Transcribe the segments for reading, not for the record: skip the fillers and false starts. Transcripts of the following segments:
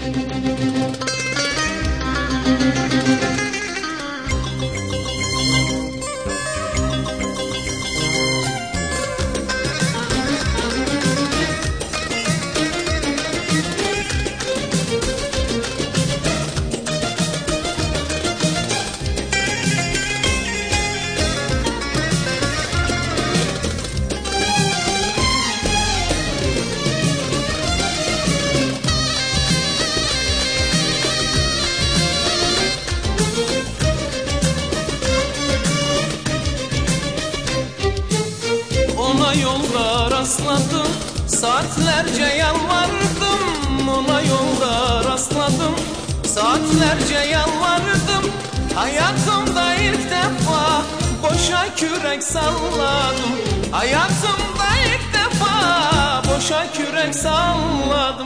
Ona yolda rastladım, saatlerce yalvardım. Ona yolda rastladım, saatlerce yalvardım. Hayatımda ilk defa boşa kürek salladım. Hayatımda ilk defa boşa kürek salladım.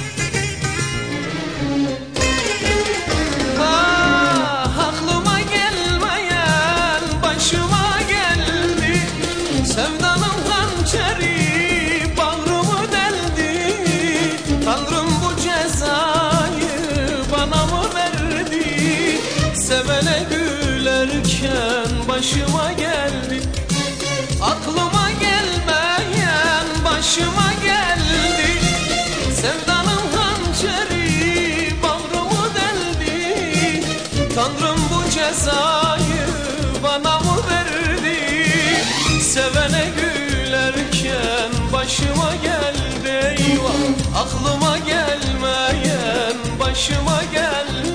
Aklıma gelmeyen başıma geldi. Sevdanın hançeri bağrımı deldi. Tanrım bu cezayı bana mı verdi? Sevene gülerken başıma geldi. Aklıma gelmeyen başıma geldi. Sevdanın hançeri bağrımı deldi. Tanrım bu cezayı bana mı verdi? Sevene gülerken başıma geldi. Eyvah, aklıma gelmeyen başıma geldi.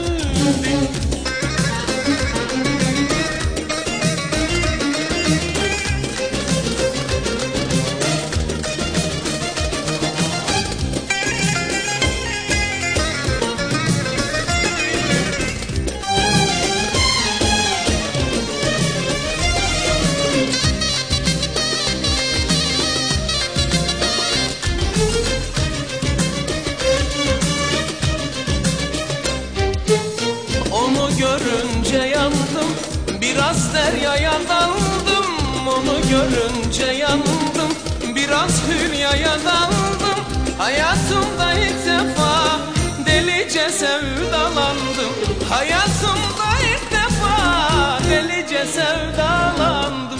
Onu görünce yandım, biraz deryaya daldım. Onu görünce yandım, biraz hülyaya daldım. Hayatımda ilk defa delice sevdalandım. Hayatımda ilk defa delice sevdalandım.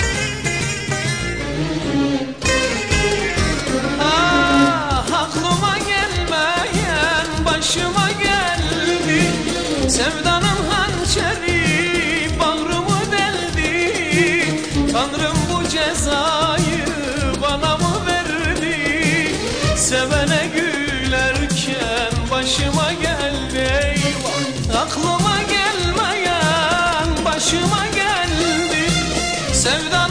Aklıma gelmeyen başıma geldi. Sevdanın hançeri bağrımı deldi. Tanrım bu cezayı bana mı verdi? Sevene gülerken başıma geldi. Eyvah, aklıma gelmeyen başıma geldi. Sevda